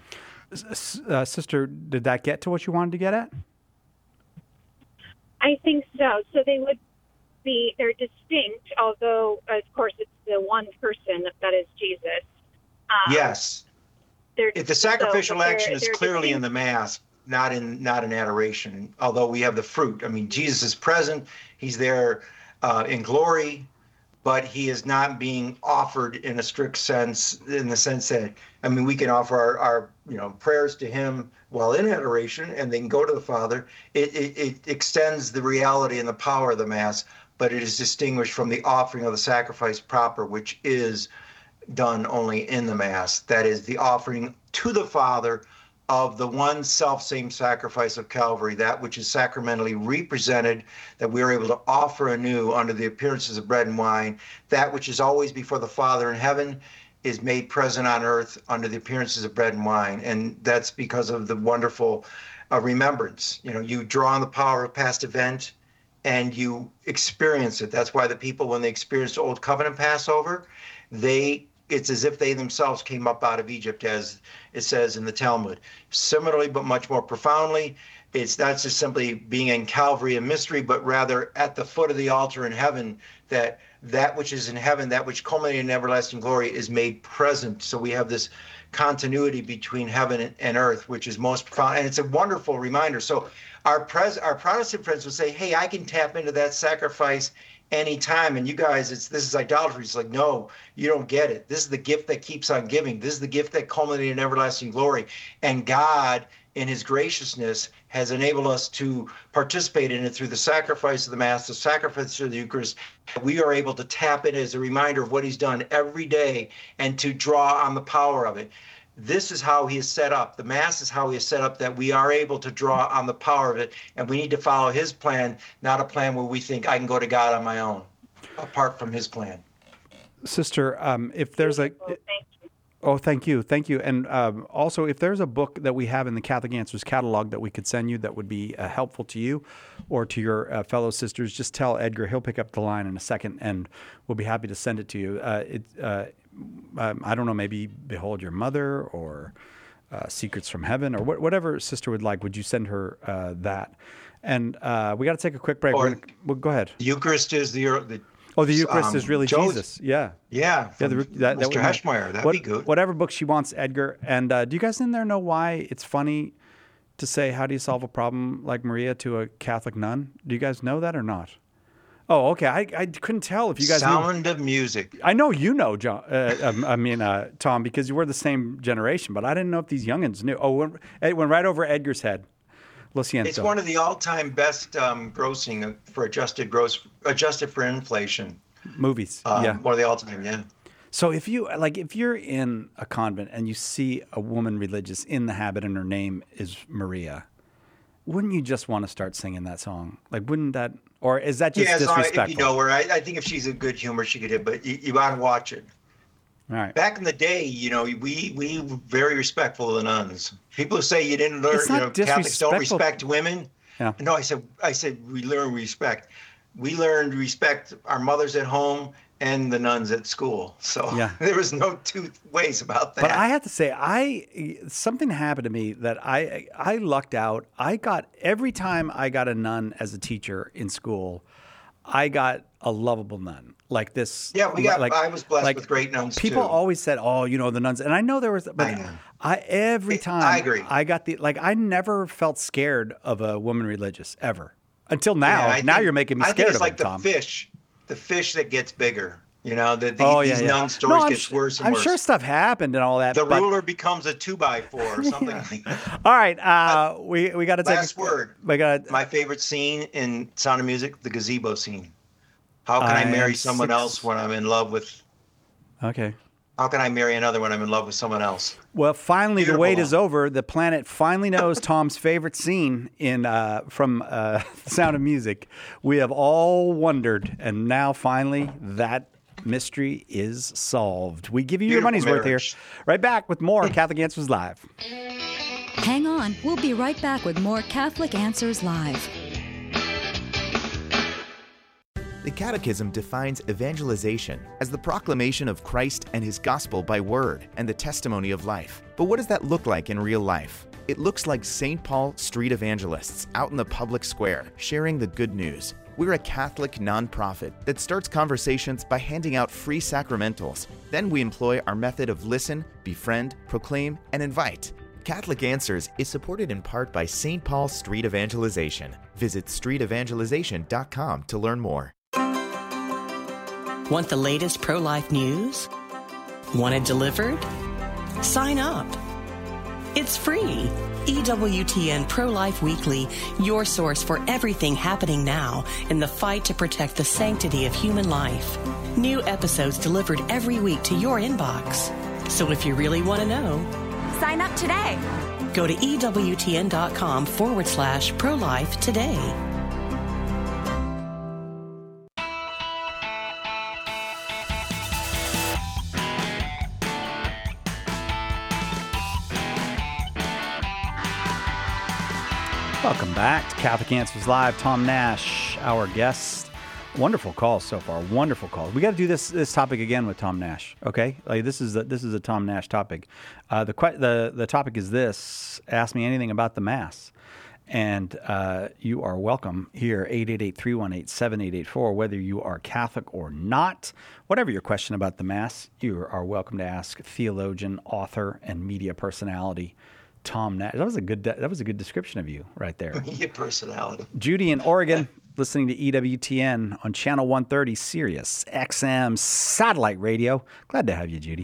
Uh, Sister, did that get to what you wanted to get at? I think so. So they would be, they're distinct, although, of course, it's the one person that is Jesus. Um, yes. If the sacrificial so, action they're, is they're clearly distinct. in the Mass, not in not in adoration, although we have the fruit. I mean, Jesus is present. He's there uh, in glory, but he is not being offered in a strict sense, in the sense that, I mean, we can offer our, our you know, prayers to him while in adoration and then go to the Father. It, it, it extends the reality and the power of the Mass, but it is distinguished from the offering of the sacrifice proper, which is done only in the Mass. That is the offering to the Father of the one self-same sacrifice of Calvary, that which is sacramentally represented, that we are able to offer anew under the appearances of bread and wine. That which is always before the Father in heaven is made present on earth under the appearances of bread and wine. And that's because of the wonderful uh, remembrance. You know, you draw on the power of past event and you experience it. That's why the people, when they experienced the Old Covenant Passover, they it's as if they themselves came up out of Egypt, as it says in the Talmud. Similarly, but much more profoundly, it's not just simply being in Calvary a mystery, but rather at the foot of the altar in heaven, that that which is in heaven, that which culminated in everlasting glory, is made present. So we have this continuity between heaven and earth, which is most profound. And it's a wonderful reminder. So our pres our Protestant friends will say, hey, I can tap into that sacrifice anytime, and you guys, it's this is idolatry. It's like, no, you don't get it. This is the gift that keeps on giving. This is the gift that culminated in everlasting glory. And God, in his graciousness, has enabled us to participate in it through the sacrifice of the Mass, the sacrifice of the Eucharist. We are able to tap it as a reminder of what he's done every day and to draw on the power of it. This is how he is set up. The Mass is how he is set up, that we are able to draw on the power of it, and we need to follow his plan, not a plan where we think I can go to God on my own, apart from his plan. Sister, um, if there's a... Oh, thank you. Thank you. And um, also, if there's a book that we have in the Catholic Answers catalog that we could send you that would be uh, helpful to you or to your uh, fellow sisters, just tell Edgar. He'll pick up the line in a second, and we'll be happy to send it to you. Uh, it, uh, um, I don't know, maybe Behold Your Mother or uh, Secrets from Heaven or wh- whatever sister would like. Would you send her uh, that? And uh, we got to take a quick break. Or, We're gonna, well, go ahead. The Eucharist is the, the Oh, the Eucharist um, is really Joe's- Jesus. Yeah. Yeah, Yeah, the, from that, that Mister would- Heschmeyer. That'd what- be good. Whatever book she wants, Edgar. And uh, do you guys in there know why it's funny to say, how do you solve a problem like Maria to a Catholic nun? Do you guys know that or not? Oh, okay. I, I couldn't tell if you guys Sound knew. of Music. I know you know, John. Uh, um, I mean, uh, Tom, because you were the same generation, but I didn't know if these youngins knew. Oh, it went, it went right over Edgar's head. Lo siento. It's one of the all-time best um, grossing for adjusted gross, adjusted for inflation. Movies. Um, yeah. One of the all-time, yeah. So if you like, if you're in a convent and you see a woman religious in the habit and her name is Maria, wouldn't you just want to start singing that song? Like, wouldn't that, or is that just yeah, as long as- disrespectful? if you know her, I, I think if she's a good humor, she could hit, but you, you ought to watch it. All right. Back in the day, you know, we we were very respectful of the nuns. People who say you didn't learn, It's you not know, Catholics don't disrespectful. respect women. Yeah. No, I said, I said we learn respect. We learned respect our mothers at home and the nuns at school. So Yeah. there was no two ways about that. But I have to say, I something happened to me that I I lucked out. I got every time I got a nun as a teacher in school, I got a lovable nun like this. Yeah, we got- Like, I was blessed like, with great nuns, People too. always said, "Oh, you know the nuns," and I know there was, but I know. I every time I agree. I got the like I never felt scared of a woman religious ever until now. Yeah, I now think- you're making me I think scared it's of like them, the Tom. fish, the fish that gets bigger. You know, the, the, Oh yeah, these yeah. nun stories no, I'm gets su- worse and I'm worse. sure stuff happened and all that. the but, ruler becomes a two by four or something like that. all right, uh, we we got to take Last a, word. We got My favorite scene in Sound of Music, the gazebo scene. How can I, I marry am someone six- else when I'm in love with? okay. How can I marry another when I'm in love with someone else? Well, finally, the Beautiful wait line. is over. The planet finally knows Tom's favorite scene in uh, from uh, The Sound of Music. We have all wondered, and now finally that mystery is solved. We give you your Beautiful money's worth here. marriage. Right back with more Catholic Answers Live. Hang on, we'll be right back with more Catholic Answers Live. The Catechism defines evangelization as the proclamation of Christ and His gospel by word and the testimony of life. But what does that look like in real life? It looks like Saint Paul street evangelists out in the public square sharing the good news. We're a Catholic nonprofit that starts conversations by handing out free sacramentals. Then we employ our method of listen, befriend, proclaim, and invite. Catholic Answers is supported in part by Saint Paul Street Evangelization. Visit street evangelization dot com to learn more. Want the latest pro-life news? Want it delivered? Sign up. It's free. E W T N Pro-Life Weekly, your source for everything happening now in the fight to protect the sanctity of human life. New episodes delivered every week to your inbox. So if you really want to know, Sign up today. go to E W T N dot com forward slash pro-life today. Welcome back to Catholic Answers Live. Tom Nash, our guest. Wonderful calls so far. Wonderful calls. We got to do this this topic again with Tom Nash. Okay, like this is a, this is a Tom Nash topic. Uh, the que- the the topic is this: ask me anything about the Mass, and uh, you are welcome here. eight eight eight, three one eight, seven eight eight four. Whether you are Catholic or not, whatever your question about the Mass, you are welcome to ask theologian, author, and media personality Tom Nash. That was a good that was a good description of you right there. Your personality. Judy in Oregon, listening to E W T N on Channel one thirty, Sirius X M Satellite Radio. Glad to have you, Judy.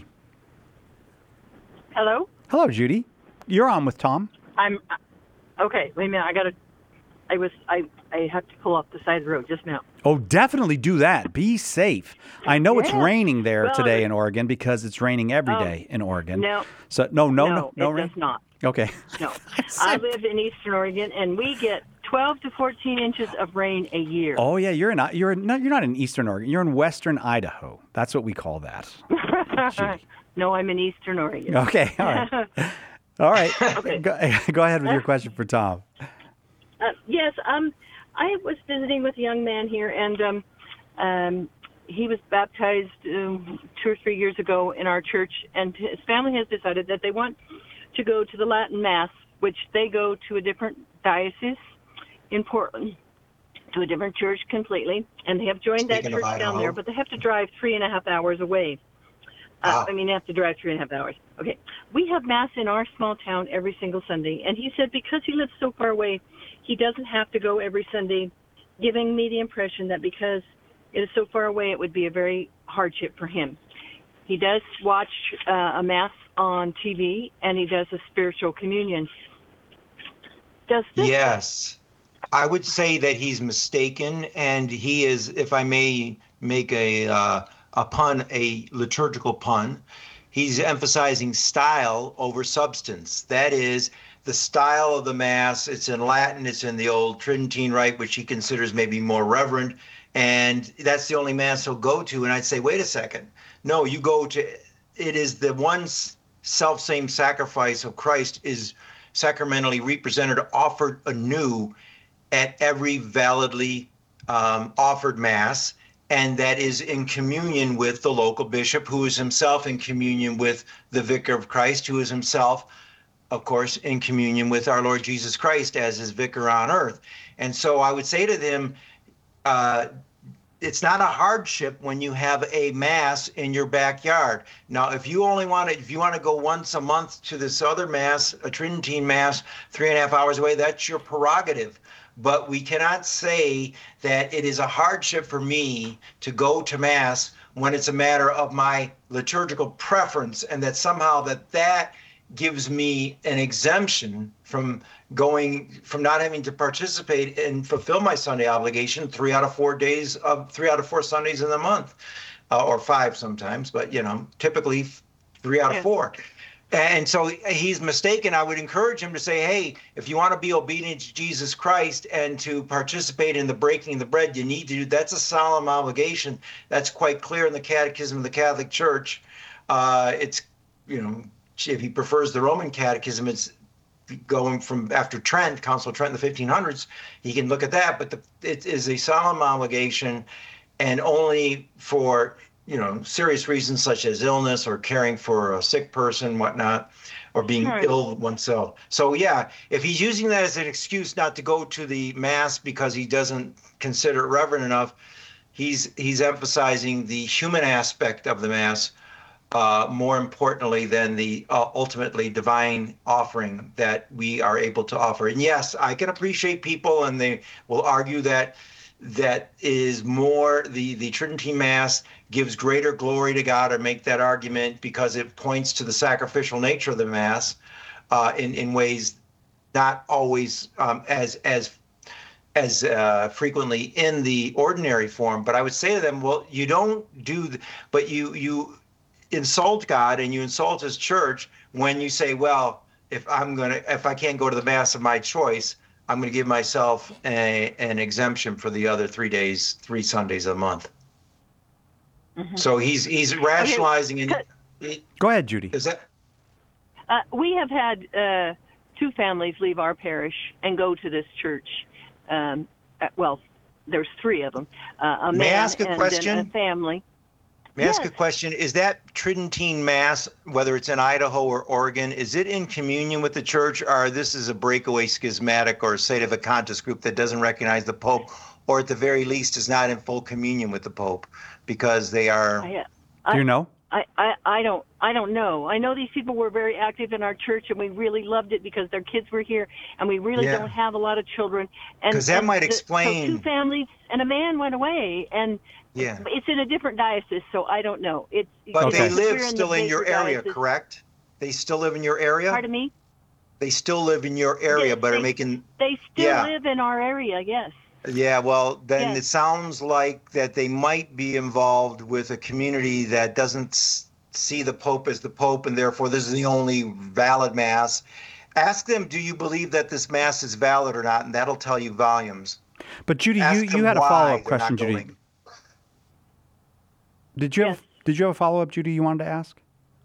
Hello? Hello, Judy. You're on with Tom. I'm okay. Wait a minute. I gotta. I was. I. I have to pull off the side of the road just now. Oh, definitely do that. Be safe. I know it's Yeah. raining there Well, today it- in Oregon because it's raining every Oh, day in Oregon. no. So no, no, no, No, no, it rain. does not. Okay. No. I live in Eastern Oregon, and we get twelve to fourteen inches of rain a year. Oh yeah, you're in you're in, no, you're not in Eastern Oregon. You're in Western Idaho. That's what we call that. No, I'm in Eastern Oregon. Okay. All right. All right. Okay. Go, go ahead with your question for Tom. Uh, yes, um, I was visiting with a young man here, and um, um, he was baptized um, two or three years ago in our church, and his family has decided that they want to go to the Latin Mass, which they go to a different diocese in Portland to a different church completely, and they have joined that Speaking of church down Idaho. there, but they have to drive three and a half hours away. Wow. Uh, I mean, they have to drive three and a half hours. Okay. We have Mass in our small town every single Sunday, and he said because he lives so far away, he doesn't have to go every Sunday, giving me the impression that because it is so far away, it would be a very hardship for him. He does watch uh, a Mass on T V, and he does a spiritual communion. Does this? Yes. I would say that he's mistaken, and he is, if I may make a uh, a pun, a liturgical pun, he's emphasizing style over substance. That is, the style of the Mass, it's in Latin, it's in the old Tridentine Rite, which he considers maybe more reverent, and that's the only Mass he'll go to. And I'd say, wait a second. No, you go to, it is the one self-same sacrifice of Christ is sacramentally represented, offered anew at every validly um, offered Mass, and that is in communion with the local bishop, who is himself in communion with the Vicar of Christ, who is himself, of course, in communion with our Lord Jesus Christ as his vicar on earth. And so I would say to them, uh, it's not a hardship when you have a Mass in your backyard. Now, if you only want to, if you want to go once a month to this other Mass, a Tridentine Mass, three and a half hours away, that's your prerogative. But we cannot say that it is a hardship for me to go to Mass when it's a matter of my liturgical preference, and that somehow that that gives me an exemption from going, from not having to participate and fulfill my Sunday obligation three out of four days of three out of four Sundays in the month, uh, or five sometimes, but you know, typically three out of four. And so he's mistaken. I would encourage him to say, hey, if you want to be obedient to Jesus Christ and to participate in the breaking of the bread, you need to do, that's a solemn obligation. That's quite clear in the Catechism of the Catholic Church. Uh, it's, you know, if he prefers the Roman Catechism, it's going from after Trent, Council of Trent in the fifteen hundreds, he can look at that. But the, it is a solemn obligation, and only for, you know, serious reasons such as illness or caring for a sick person, whatnot, or being Right. ill oneself. So yeah, if he's using that as an excuse not to go to the Mass because he doesn't consider it reverent enough, he's he's emphasizing the human aspect of the Mass uh, more importantly than the uh, ultimately divine offering that we are able to offer. And yes, I can appreciate people, and they will argue that that is more, the, the Tridentine Mass gives greater glory to God, or make that argument because it points to the sacrificial nature of the Mass uh, in, in ways not always um, as as as uh, frequently in the ordinary form. But I would say to them, well, you don't do, th- but you you insult God and you insult his church when you say, well, if I'm going to, if I can't go to the Mass of my choice, I'm going to give myself a, an exemption for the other three days, three Sundays a month. Mm-hmm. So he's he's rationalizing. Okay. And go ahead, Judy. Is that? Uh, we have had uh, two families leave our parish and go to this church. Um, uh, well, there's three of them. Uh, a May I man ask a and question? then a family. May I Yes. ask a question? Is that Tridentine Mass, whether it's in Idaho or Oregon, is it in communion with the church, or this is a breakaway schismatic or sedevacantist group that doesn't recognize the Pope, or at the very least is not in full communion with the Pope because they are? I, Do you know? I, I, I don't I don't know. I know these people were very active in our church, and we really loved it because their kids were here, and we really Yeah. don't have a lot of children. And 'Cause that and might the- explain- So two families and a man went away, and Yeah. it's in a different diocese, so I don't know. It's But it's they we're live the still in your Baker area, diocese. correct? They still live in your area? Pardon me? They still live in your area, Yes, but are they- making. They still Yeah. live in our area, yes. Yeah, well, then Yes. it sounds like that they might be involved with a community that doesn't s- see the Pope as the Pope, and therefore this is the only valid Mass. Ask them, do you believe that this Mass is valid or not? And that'll tell you volumes. But Judy, Ask you, them you had a why follow up they're not question, Judy. going. Did you have Did you have a follow up, Judy? You wanted to ask?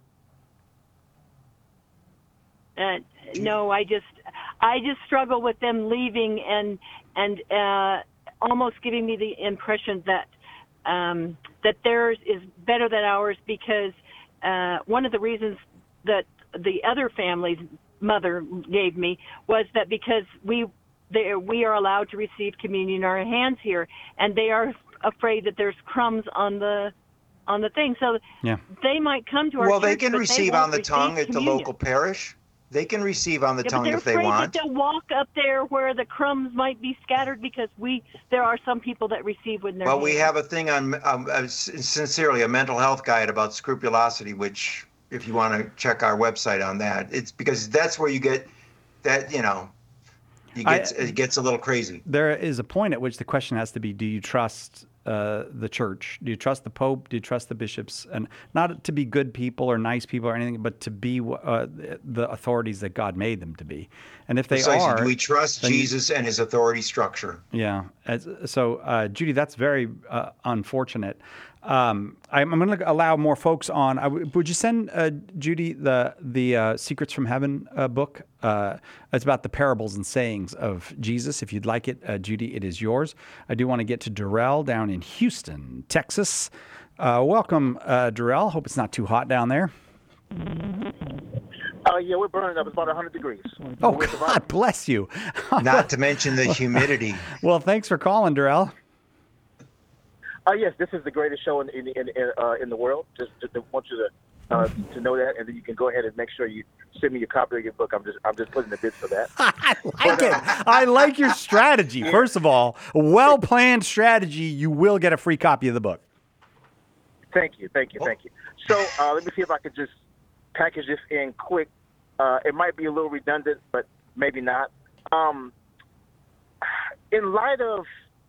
Uh, no, I just I just struggle with them leaving and and uh, almost giving me the impression that um, that theirs is better than ours because uh, one of the reasons that the other family's mother gave me was that because we they, we are allowed to receive communion in our hands here, and they are afraid that there's crumbs on the on the thing. So yeah. they might come to our well, church, they can but receive they on the receive tongue at communion. the local parish. They can receive on the yeah, tongue but if they afraid want. That they'll walk up there where the crumbs might be scattered, because we there are some people that receive with their Well, hands. we have a thing on, um, uh, sincerely, a mental health guide about scrupulosity, which, if you want to check our website on that, it's because that's where you get that, you know, you get, I, it gets a little crazy. There is a point at which the question has to be, do you trust uh, the church? Do you trust the Pope? Do you trust the bishops? And not to be good people or nice people or anything, but to be uh, the authorities that God made them to be. And if they Precisely. are... Do we trust Jesus and his authority structure? Yeah. As, so, uh, Judy, that's very uh, unfortunate. Um, I'm, I'm going to allow more folks on. I w- would you send uh, Judy the the uh, Secrets from Heaven uh, book? Uh, it's about the parables and sayings of Jesus. If you'd like it, uh, Judy, it is yours. I do want to get to Darrell down in Houston, Texas. Uh, welcome, uh, Darrell. Hope it's not too hot down there. Uh, yeah, we're burning up. It's about one hundred degrees. Oh, God bless you. Not to mention the humidity. Well, thanks for calling, Darrell. Uh, yes, this is the greatest show in in in, in, uh, in the world. Just, just want you to uh, to know that, and then you can go ahead and make sure you send me your copy of your book. I'm just I'm just putting the bid for that. I like it. I like your strategy. First of all, well planned strategy. You will get a free copy of the book. Thank you, thank you, thank you. So uh, let me see if I could just package this in quick. Uh, it might be a little redundant, but maybe not. Um, in light of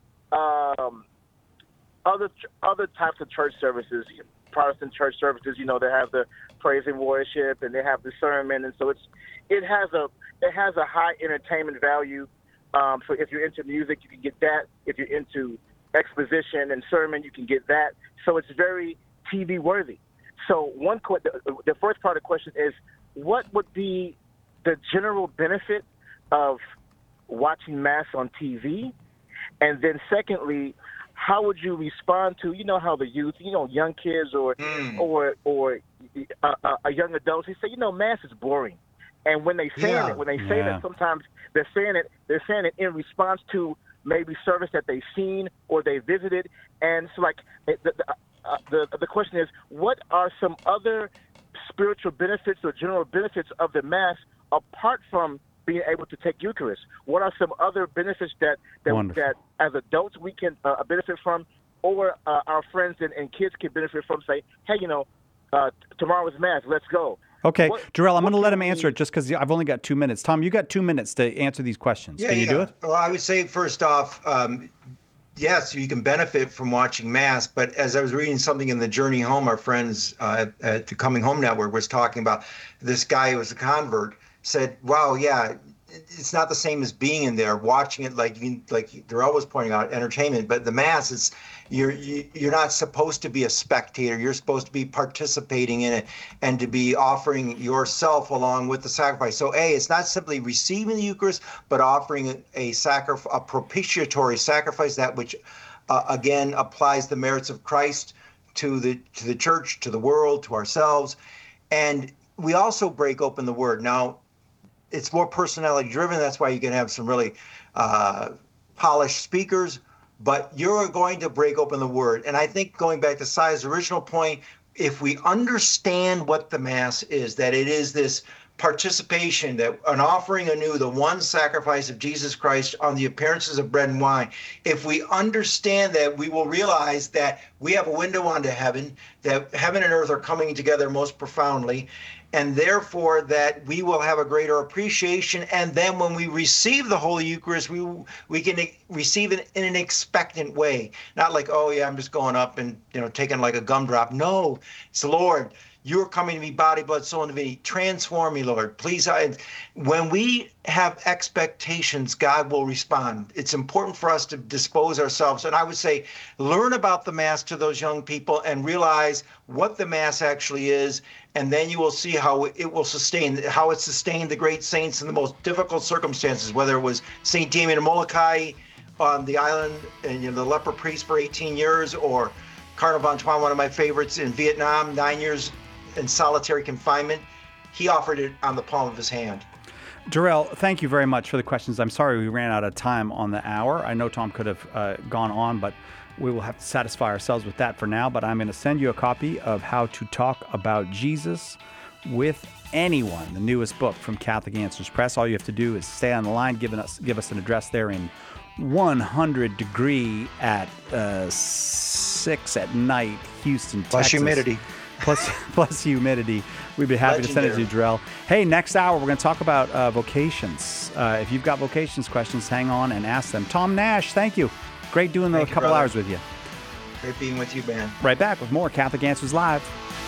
um, other other types of church services, Protestant church services, you know, they have the praise and worship, and they have the sermon, and so it's it has a it has a high entertainment value. Um, so if you're into music, you can get that. If you're into exposition and sermon, you can get that. So it's very T V worthy. So one the, the first part of the question is, what would be the general benefit of watching Mass on T V? And then secondly, how would you respond to, you know, how the youth, you know, young kids or mm. or or uh, uh, a young adults, they say, you know, Mass is boring. And when they say yeah. it, when they say yeah. that, sometimes they're saying it, they're saying it in response to maybe service that they've seen or they visited. And so, like, the the, uh, the the question is, what are some other spiritual benefits or general benefits of the Mass apart from being able to take Eucharist? What are some other benefits that that, that as adults we can uh, benefit from, or uh, our friends and, and kids can benefit from? Say, hey, you know, uh, tomorrow is Mass, let's go. Okay, what, Darrell, I'm going to let him answer we, it just because I've only got two minutes. Tom, you got two minutes to answer these questions. Yeah, can you yeah. do it? Well, I would say first off, um, yes, you can benefit from watching Mass. But as I was reading something in the Journey Home, our friends uh, at the Coming Home Network was talking about this guy who was a convert said, wow, yeah, it's not the same as being in there, watching it like you, like Darrell was pointing out, entertainment. But the Mass, it's you're you, you're not supposed to be a spectator. You're supposed to be participating in it and to be offering yourself along with the sacrifice. So, A, it's not simply receiving the Eucharist, but offering a sacrifice, a propitiatory sacrifice, that which, uh, again, applies the merits of Christ to the to the church, to the world, to ourselves. And we also break open the Word. Now, it's more personality driven. That's why you can have some really uh, polished speakers, but you're going to break open the Word. And I think going back to Sai's original point, if we understand what the Mass is, that it is this participation, that an offering anew, the one sacrifice of Jesus Christ on the appearances of bread and wine, if we understand that, we will realize that we have a window onto heaven, that heaven and earth are coming together most profoundly, and therefore that we will have a greater appreciation. And then when we receive the Holy Eucharist, we we can receive it in an expectant way. Not like, oh yeah, I'm just going up and, you know, taking like a gumdrop. No, it's Lord, you're coming to me, body, blood, soul, and divinity. Transform me, Lord. Please. I, when we have expectations, God will respond. It's important for us to dispose ourselves. And I would say, learn about the Mass to those young people and realize what the Mass actually is. And then you will see how it will sustain, how it sustained the great saints in the most difficult circumstances, whether it was Saint Damien of Molokai on the island and, you know, the leper priest for eighteen years, or Cardinal von Tuan, one of my favorites, in Vietnam, nine years in solitary confinement. He offered it on the palm of his hand. Jarrell, thank you very much for the questions. I'm sorry we ran out of time on the hour. I know Tom could have uh, gone on, but we will have to satisfy ourselves with that for now. But I'm going to send you a copy of How to Talk About Jesus with Anyone, the newest book from Catholic Answers Press. All you have to do is stay on the line, give us, give us an address there in one hundred degree at uh, six at night, Houston, Plus Texas. humidity. Plus, plus humidity. We'd be happy Legendary. to send it to you, Jarrell. Hey, next hour, we're going to talk about uh, vocations. Uh, if you've got vocations questions, hang on and ask them. Tom Nash, thank you. Great doing Thank a you, couple brother. hours with you. Great being with you, man. Right back with more Catholic Answers Live.